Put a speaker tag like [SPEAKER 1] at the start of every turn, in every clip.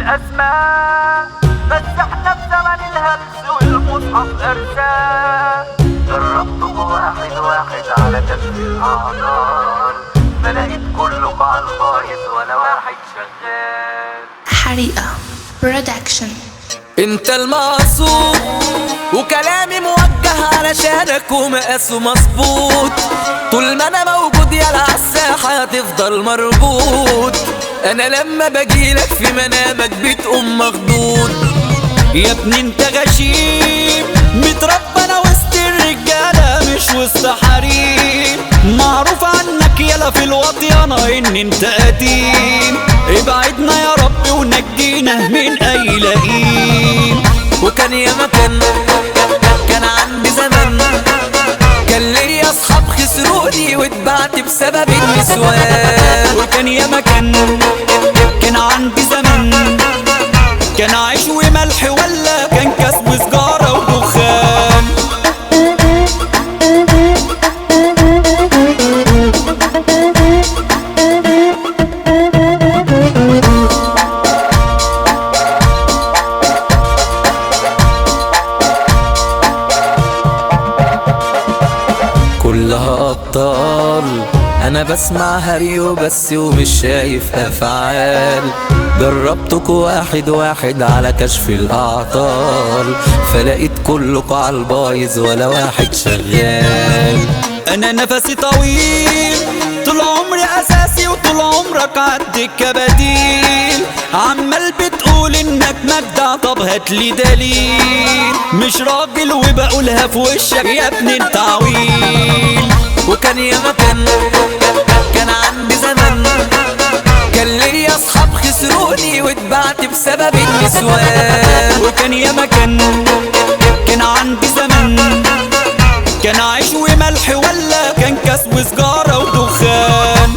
[SPEAKER 1] بالأسماء، بس احنا في زمن الهلس والمصحف أرزاق. جربته واحد واحد على كف الأعذار، فلقيت كله على البايظ ولا واحد شغال.
[SPEAKER 2] حريقة برودكشن.
[SPEAKER 3] انت المقصود وكلامي موجه علشانك ومقاسه مظبوط، طول ما انا موجود يلا عالساحة هتفضل مربوط. انا لما بجيلك في منامك بتقوم مخضوض. يا ابني انت غشيم متربى وسط الرجالة مش وسط حريم، معروف عنك يلا في الوطيانة ان انت قديم. ابعدنا يا رب ونجينا من اي لئيم. وكان يا مكان كان عندي زمن، كان ليا اصحاب خسروني واتبعت بسبب النسوان. وكان يا مكان كان عندي زمن، كان عيش وملح ولا كان كاس وسجارة ودخان. كلها أبطال أنا بسمع هري وبس ومش شايف أفعال. جربتكوا واحد واحد على كشف الأعطال، فلقيت كلكوا عالبايظ ولا واحد شغال. أنا نفسي طويل طول عمري أساسي وطول عمرك عدك بديل. عمال بتقول إنك مجدع، طب هاتلي دليل. مش راجل وبقولها في وشك يا ابني انت عويل. وكان يا مكان كان عندي زمن، كان ليا اصحاب خسروني واتبعت بسبب النسوان. وكان يا مكان كان عندي زمن، كان عيش وملح ولا كان كاس وسجارة ودخان.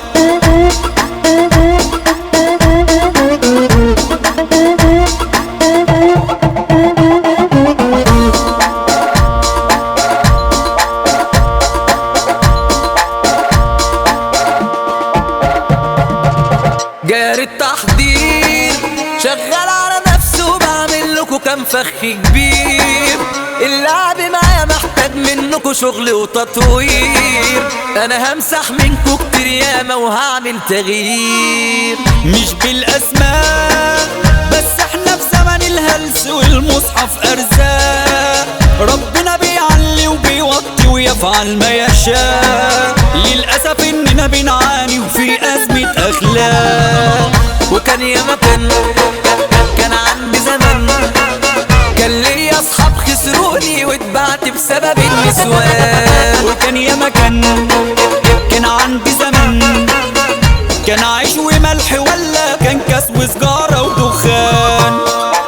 [SPEAKER 3] جاري التحضير شغال على نفسه وبعمل لكم كام فخ كبير. اللعب معايا محتاج منكم شغل وتطوير، انا همسح منكم كتير ياما وهعمل تغيير. مش بالاسماء بس احنا في زمن الهلس والمصحف ارزاق. ربنا بيعلي وبيوطي ويفعل ما يشاء. للاسف اننا بنعاني وفي ازمة اخلاق. وكان يا مكان كان عندي زمن، كان ليا اصحاب خسروني واتبعت بسبب النسوان. وكان يا مكان كان عندي زمن، كان عيش وملح ولا كان كاس وسجارة ودخان.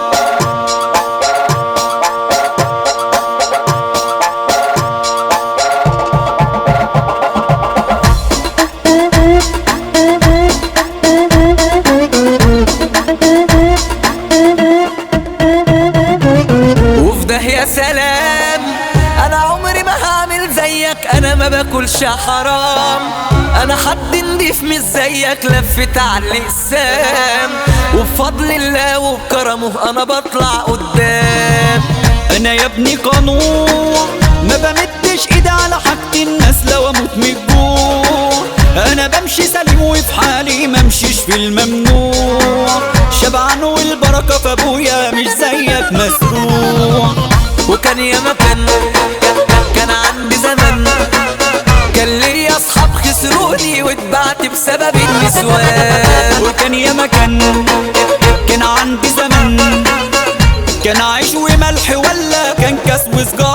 [SPEAKER 3] يا سلام انا عمري ما هعمل زيك، انا ما باكلش حرام. انا حد نضيف مش زيك لفت على الاقسام، وبفضل الله وبكرمه انا بطلع قدام. انا يا ابني قانون ما بمدش ايدي على حاجة الناس لو اموت من الجوع. انا بمشي سليم وفي حالي ما امشيش في الممنوع. شبعان والبركة في ابويا مش زيك مسروع. وكان يا مكان كان عندي زمن، كان ليا اصحاب خسروني واتبعت بسبب النسوان. وكان يا مكان كان عندي زمن، كان عيش وملح ولا كان كاس وسجارة